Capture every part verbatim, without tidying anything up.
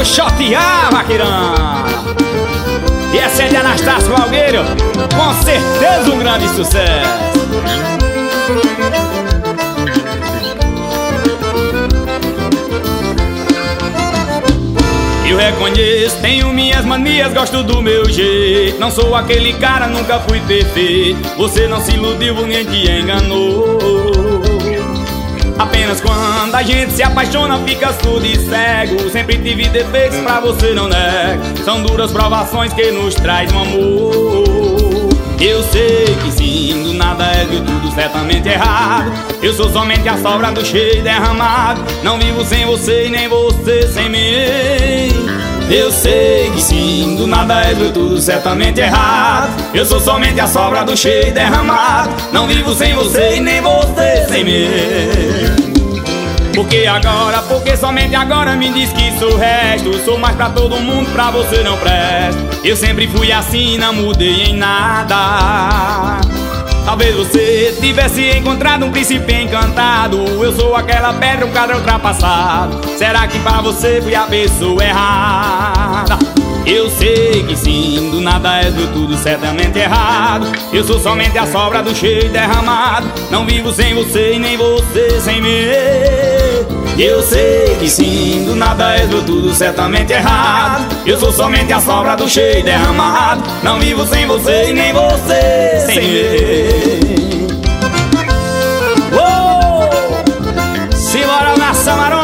Vamos chotear, vaqueirão. E essa é de Anastácio Valgueiro, com certeza um grande sucesso. Eu reconheço, tenho minhas manias, gosto do meu jeito. Não sou aquele cara, nunca fui perfeito. Você não se iludiu, nem te enganou. Apenas quando a gente se apaixona fica surdo e cego. Sempre tive defeitos, pra você não nega. São duras provações que nos traz um amor. Eu sei que sim, do nada é de tudo certamente errado. Eu sou somente a sobra do cheio derramado. Não vivo sem você e nem você sem mim. Eu sei que sim, do nada é de tudo certamente errado. Eu sou somente a sobra do cheio derramado. Não vivo sem você e nem você sem mim. Porque agora, porque somente agora me diz que sou resto. Sou mais pra todo mundo, pra você não presto. Eu sempre fui assim, não mudei em nada. Talvez você tivesse encontrado um príncipe encantado. Eu sou aquela pedra, um cara ultrapassado. Será que pra você fui a pessoa errada? Eu sei que sim, do nada é de tudo certamente errado. Eu sou somente a sobra do cheio derramado. Não vivo sem você e nem você sem mim. Eu sei que sim, do nada é de tudo certamente errado. Eu sou somente a sobra do cheio derramado. Não vivo sem você e nem você sem mim. Uou! Simbora na Samarão.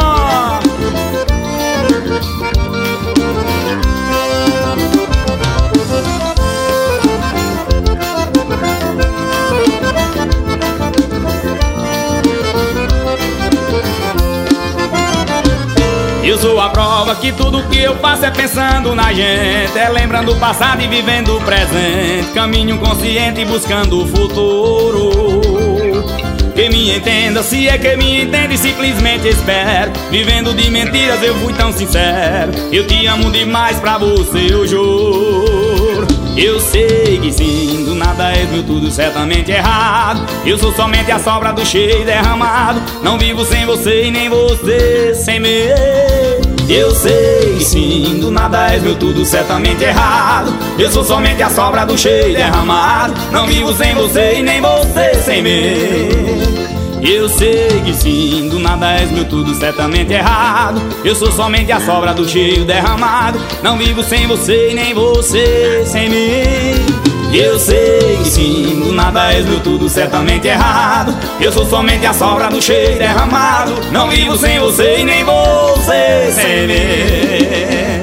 Eu sou a prova que tudo que eu faço é pensando na gente. É lembrando o passado e vivendo o presente. Caminho consciente buscando o futuro. Que me entenda, se é que me entende, simplesmente espero. Vivendo de mentiras eu fui tão sincero. Eu te amo demais, pra você eu juro. Eu sei que sim, do nada é meu tudo certamente errado. Eu sou somente a sobra do cheio derramado. Não vivo sem você e nem você sem mim. Eu sei que sim, do nada é meu tudo certamente errado. Eu sou somente a sobra do cheio derramado. Não vivo sem você e nem você sem mim. Eu sei que sim, do nada és meu tudo certamente errado. Eu sou somente a sobra do cheio derramado. Não vivo sem você e nem você sem mim. Eu sei que sim, do nada és meu tudo certamente errado. Eu sou somente a sobra do cheio derramado. Não vivo sem você e nem você sem mim.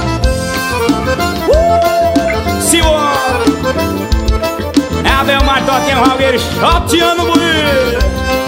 uh! Simbora! É a Belmar Toquinho Valgueiro, choteando o bonito.